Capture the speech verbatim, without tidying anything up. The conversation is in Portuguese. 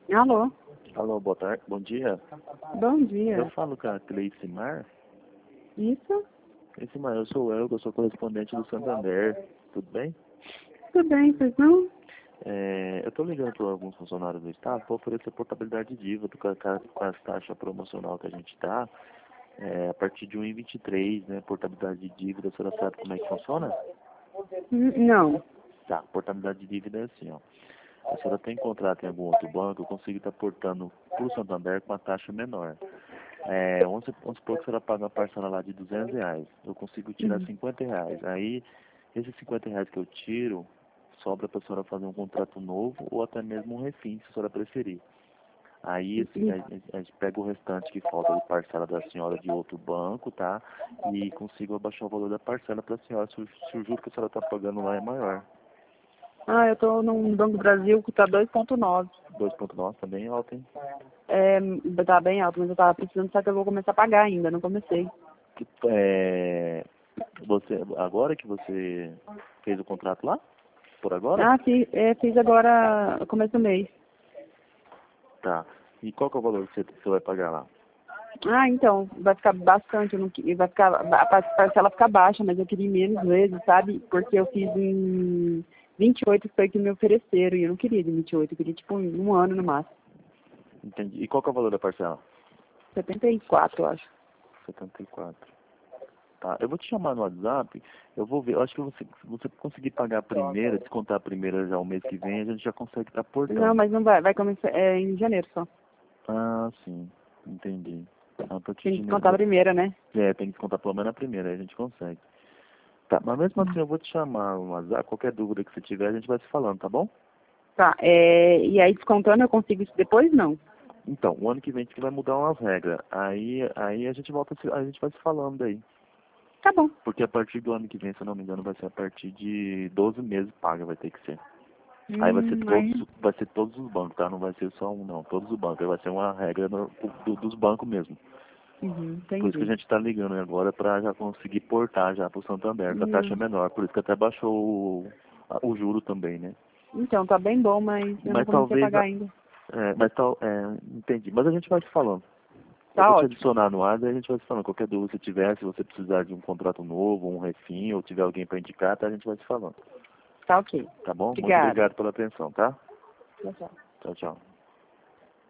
Alô? Alô, boa tarde, bom dia. Bom Eu dia. falo com a Cleicimar. Isso? Cleicimar, eu sou eu, eu sou correspondente do Santander. Tudo bem? Tudo bem, pois não? É, eu estou ligando para alguns funcionários do Estado para oferecer portabilidade de dívida com a, com a taxa promocional que a gente está. É, a partir de um e vinte e três, né? Portabilidade de dívida, a senhora sabe como é que funciona? Hum, Não. Tá, portabilidade de dívida é assim, ó. A senhora tem contrato em algum outro banco, eu consigo estar portando para o Santander com uma taxa menor. É, vamos vamos supor que a senhora paga uma parcela lá de duzentos reais. Eu consigo tirar Uhum. cinquenta reais. Aí, esses cinquenta reais que eu tiro, sobra para a senhora fazer um contrato novo ou até mesmo um refim, se a senhora preferir. Aí, esse, a, E- a- a gente pega o restante que falta de parcela da senhora de outro banco, tá? E consigo abaixar o valor da parcela para a senhora, se, o- se o juro que a senhora está pagando lá é maior. Ah, eu tô num Banco do Brasil que tá dois ponto nove. dois ponto nove também é alto, hein? É, tá bem alto, mas eu tava precisando, só que eu vou começar a pagar ainda, não comecei. Que, é, você, agora que você fez o contrato lá? Por agora? Ah, sim, é, fiz agora no começo do mês. Tá. E qual que é o valor que você, você vai pagar lá? Ah, então, vai ficar bastante, eu não, que- vai ficar, a par- parcela ficar baixa, mas eu queria ir menos vezes, sabe? Porque eu fiz em vinte e oito, que foi que me ofereceram, e eu não queria de vinte e oito, eu queria tipo um ano no máximo. Entendi. E qual que é o valor da parcela? setenta e quatro, eu acho. setenta e quatro. Tá. Eu vou te chamar no WhatsApp. Eu vou ver. Eu acho que você, se você conseguir pagar a primeira, descontar a primeira já o mês que vem, a gente já consegue estar Não, portando. mas não vai, vai começar é, em janeiro só. Ah, sim. Entendi. A partir Tem que de... ne- descontar a ne- primeira, né? É, tem que descontar pelo menos a primeira, aí a gente consegue. Tá, mas mesmo assim eu vou te chamar no WhatsApp. Qualquer dúvida que você tiver, a gente vai se falando, tá bom? Tá, é, e aí descontando eu consigo isso depois? Não. Então, o ano que vem a gente vai mudar umas regras. Aí, aí a gente volta, a se- a gente vai se falando daí. Tá bom. Porque a partir do ano que vem, se eu não me engano, vai ser a partir de doze meses paga, vai ter que ser. Aí vai ser Hum, todos, aí, vai ser todos os bancos, tá? Não vai ser só um, não. Todos os bancos. Aí vai ser uma regra no- do- dos bancos mesmo. uhum, Por isso que a entendi. gente está ligando agora para já conseguir portar já para o Santander, que a taxa é Hum, menor. Por isso que até baixou o, a- o juro também, né? então, tá bem bom, mas eu não Mas comecei a talvez, pagar a- ainda. é, mas tal, é, entendi. Mas a gente vai se falando. Eu Tá vou te ótimo. adicionar no ar e a gente vai se falando. Qualquer dúvida que você tiver, se você precisar de um contrato novo, um refim, ou tiver alguém para indicar, tá? A gente vai se falando. Tá ok. Tá bom? Muito Obrigada. obrigado pela atenção, tá? Tchau, tchau. Tchau, tchau.